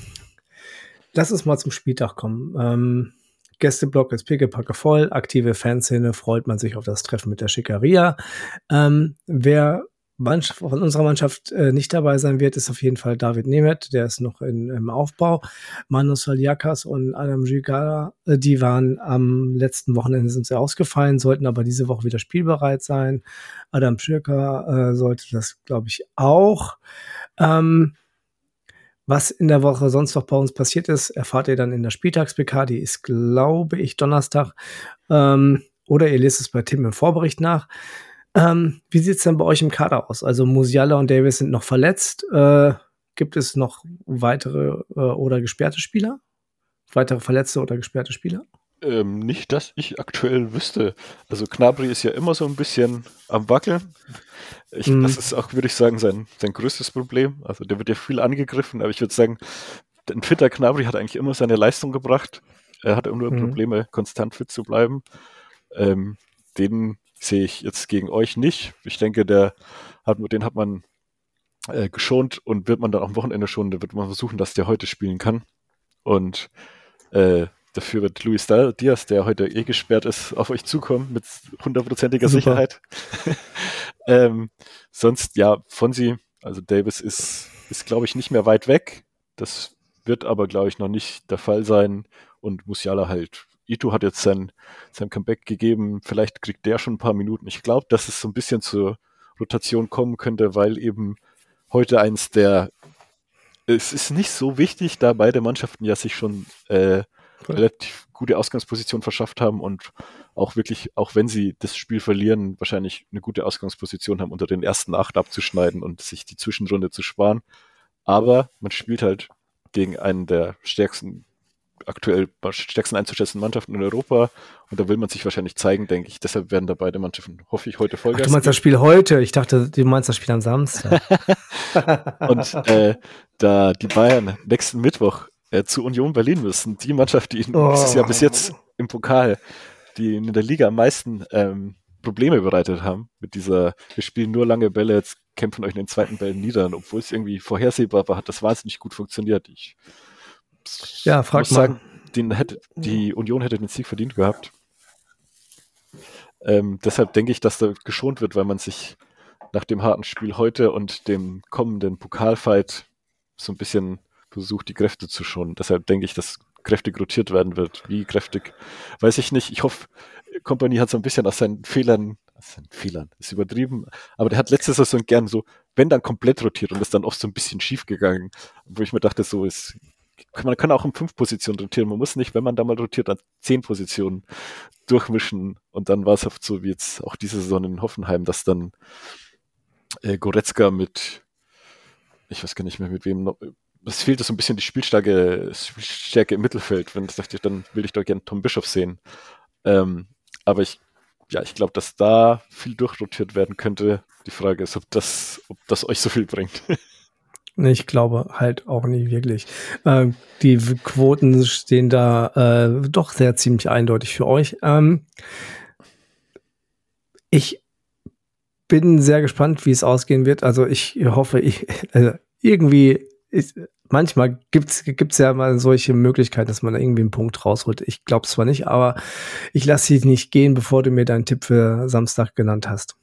lass uns mal zum Spieltag kommen. Ähm, Gästeblock ist pickepacke voll, aktive Fanszene, freut man sich auf das Treffen mit der Schickeria. Ähm, wer von unserer Mannschaft äh, nicht dabei sein wird, ist auf jeden Fall David Nemeth, der ist noch in, im Aufbau. Manu Saliakas und Adam Gigala, äh, die waren am letzten Wochenende sind sie ausgefallen, sollten aber diese Woche wieder spielbereit sein. Adam Schirka äh, sollte das, glaube ich, auch. Ähm, was in der Woche sonst noch bei uns passiert ist, erfahrt ihr dann in der Spieltags-P K, die ist, glaube ich, Donnerstag. Ähm, oder ihr lest es bei Tim im Vorbericht nach. Ähm, wie sieht es denn bei euch im Kader aus? Also Musiala und Davis sind noch verletzt. Äh, gibt es noch weitere äh, oder gesperrte Spieler? Weitere verletzte oder gesperrte Spieler? Ähm, nicht, dass ich aktuell wüsste. Also Gnabry ist ja immer so ein bisschen am Wackeln. Ich, mm. Das ist auch, würde ich sagen, sein, sein größtes Problem. Also der wird ja viel angegriffen, aber ich würde sagen, ein fitter Gnabry hat eigentlich immer seine Leistung gebracht. Er hatte immer mm. Probleme, konstant fit zu bleiben. Ähm, den sehe ich jetzt gegen euch nicht. Ich denke, der hat, den hat man äh, geschont und wird man dann am Wochenende schonen. Da wird man versuchen, dass der heute spielen kann. Und äh, dafür wird Luis Diaz, der heute eh gesperrt ist, auf euch zukommen mit hundertprozentiger Sicherheit. ähm, sonst, ja, Fonsi, also Davis ist, ist glaube ich, nicht mehr weit weg. Das wird aber, glaube ich, noch nicht der Fall sein. Und Musiala halt. Ito hat jetzt sein, sein Comeback gegeben, vielleicht kriegt der schon ein paar Minuten. Ich glaube, dass es so ein bisschen zur Rotation kommen könnte, weil eben heute eins der, es ist nicht so wichtig, da beide Mannschaften ja sich schon äh, relativ gute Ausgangsposition verschafft haben und auch wirklich, auch wenn sie das Spiel verlieren, wahrscheinlich eine gute Ausgangsposition haben, unter den ersten acht abzuschneiden und sich die Zwischenrunde zu sparen. Aber man spielt halt gegen einen der stärksten aktuell stärksten einzuschätzenden Mannschaften in Europa und da will man sich wahrscheinlich zeigen, denke ich. Deshalb werden da beide Mannschaften, hoffe ich, heute Vollgas. Ach, du meinst das Spiel heute? Ich dachte, du meinst das Spiel am Samstag. Und äh, da die Bayern nächsten Mittwoch äh, zu Union Berlin müssen, die Mannschaft, die oh. dieses Jahr bis jetzt im Pokal, die in der Liga am meisten ähm, Probleme bereitet haben mit dieser, wir spielen nur lange Bälle, jetzt kämpfen euch in den zweiten Bällen nieder, und obwohl es irgendwie vorhersehbar war, hat das wahnsinnig gut funktioniert. Ich Ja, frag muss mal. sagen, den hätte, die Union hätte den Sieg verdient gehabt. Ähm, deshalb denke ich, dass da geschont wird, weil man sich nach dem harten Spiel heute und dem kommenden Pokalfight so ein bisschen versucht, die Kräfte zu schonen. Deshalb denke ich, dass kräftig rotiert werden wird. Wie kräftig, weiß ich nicht. Ich hoffe, Kompany hat so ein bisschen aus seinen Fehlern, aus seinen Fehlern, ist übertrieben, aber der hat letzte Saison gern so, wenn dann komplett rotiert und ist dann oft so ein bisschen schief gegangen, wo ich mir dachte, so ist, man kann auch um fünf Positionen rotieren. Man muss nicht, wenn man da mal rotiert, an zehn Positionen durchmischen. Und dann war es oft so wie jetzt auch diese Saison in Hoffenheim, dass dann äh, Goretzka mit, ich weiß gar nicht mehr mit wem noch, es fehlte so ein bisschen die Spielstärke, Spielstärke im Mittelfeld. Wenn ich dachte, dann will ich doch gerne Tom Bischof sehen. Ähm, aber ich, ja, ich glaube, dass da viel durchrotiert werden könnte. Die Frage ist, ob das, ob das euch so viel bringt. Ich glaube halt auch nicht wirklich. Ähm, die Quoten stehen da äh, doch sehr ziemlich eindeutig für euch. Ähm, ich bin sehr gespannt, wie es ausgehen wird. Also ich hoffe, ich äh, irgendwie ist, manchmal gibt's gibt's ja mal solche Möglichkeiten, dass man da irgendwie einen Punkt rausholt. Ich glaube zwar nicht, aber ich lasse dich nicht gehen, bevor du mir deinen Tipp für Samstag genannt hast.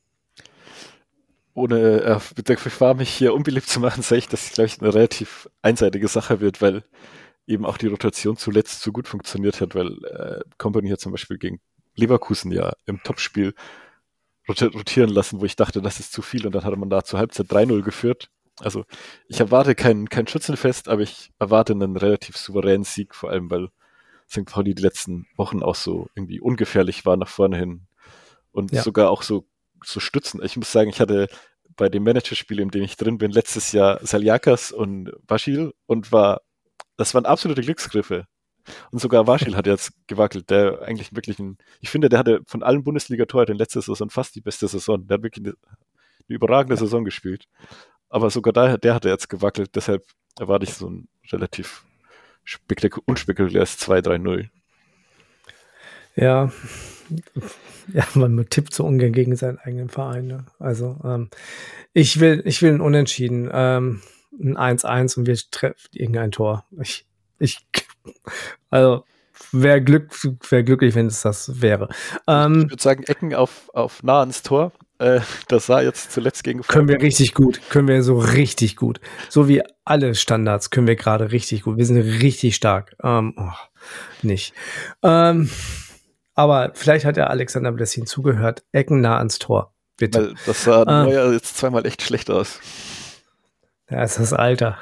Ohne äh, Gefahr, mich hier unbeliebt zu machen, sage ich, dass es, glaube ich, eine relativ einseitige Sache wird, weil eben auch die Rotation zuletzt so gut funktioniert hat, weil äh, Kompany hat zum Beispiel gegen Leverkusen ja im Topspiel rotieren lassen, wo ich dachte, das ist zu viel, und dann hatte man da zur Halbzeit drei null geführt. Also ich erwarte kein, kein Schützenfest, aber ich erwarte einen relativ souveränen Sieg, vor allem weil Sankt Pauli die letzten Wochen auch so irgendwie ungefährlich war nach vorne hin und ja. sogar auch so so stützen. Ich muss sagen, ich hatte bei dem Managerspiel, in dem ich drin bin, letztes Jahr Saliakas und Bashil und war, das waren absolute Glücksgriffe. Und sogar Waschil hat jetzt gewackelt, der eigentlich wirklich ein, ich finde, der hatte von allen Bundesliga-Torhütern in letzter Saison fast die beste Saison. Der hat wirklich eine, eine überragende ja. Saison gespielt. Aber sogar da, der hatte jetzt gewackelt, deshalb erwarte ich so ein relativ spektak- unspektakuläres zwei drei null. Ja, ja, man tippt so ungern gegen seinen eigenen Verein. Ne? Also ähm, ich will, ich will ein Unentschieden, ähm, ein eins eins und wir treffen irgendein Tor. Ich, ich, also wäre Glück, wär glücklich, wenn es das wäre. Ähm, ich würde sagen, Ecken auf, auf nah ans Tor. Äh, das sah jetzt zuletzt gegen Können wir richtig gut, können wir so richtig gut. So wie alle Standards können wir gerade richtig gut. Wir sind richtig stark. Ähm, oh, nicht. Ähm, aber vielleicht hat der Alexander Blessin zugehört. Ecken nah ans Tor, bitte. Weil das sah äh, Neuer jetzt zweimal echt schlecht aus. Ja, ist das Alter.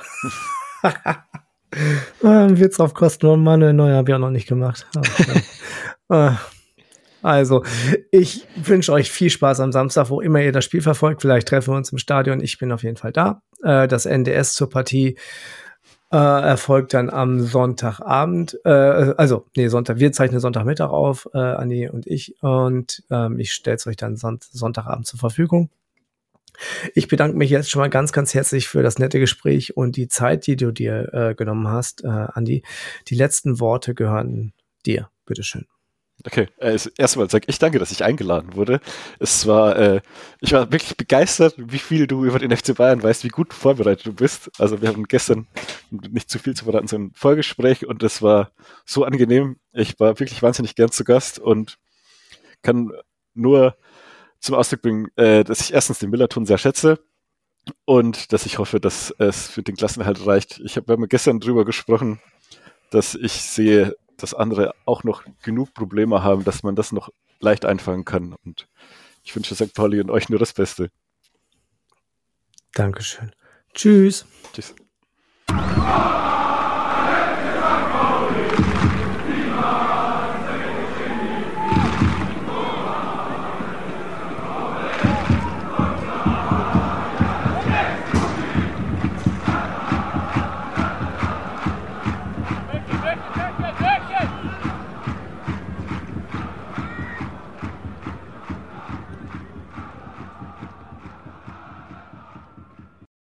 Wird's drauf kosten, und Manuel Neuer habe ich auch noch nicht gemacht. Oh, also, ich wünsche euch viel Spaß am Samstag, wo immer ihr das Spiel verfolgt. Vielleicht treffen wir uns im Stadion. Ich bin auf jeden Fall da. Das N D S zur Partie äh, erfolgt dann am Sonntagabend. Äh, also, nee, Sonntag. Wir zeichnen Sonntagmittag auf, äh, Andi und ich. Und ähm, ich stelle es euch dann Son- Sonntagabend zur Verfügung. Ich bedanke mich jetzt schon mal ganz, ganz herzlich für das nette Gespräch und die Zeit, die du dir äh, genommen hast, äh, Andi. Die letzten Worte gehören dir. Bitteschön. Okay, äh, erstmal sage ich danke, dass ich eingeladen wurde. Es war, äh, ich war wirklich begeistert, wie viel du über den F C Bayern weißt, wie gut vorbereitet du bist. Also wir haben gestern, nicht zu viel zu verraten, so ein Vorgespräch und es war so angenehm. Ich war wirklich wahnsinnig gern zu Gast und kann nur zum Ausdruck bringen, äh, dass ich erstens den Millerton sehr schätze und dass ich hoffe, dass es für den Klassenerhalt reicht. Ich habe wir haben gestern drüber gesprochen, dass ich sehe, dass andere auch noch genug Probleme haben, dass man das noch leicht einfangen kann. Und ich wünsche Sankt Pauli und euch nur das Beste. Dankeschön. Tschüss. Tschüss.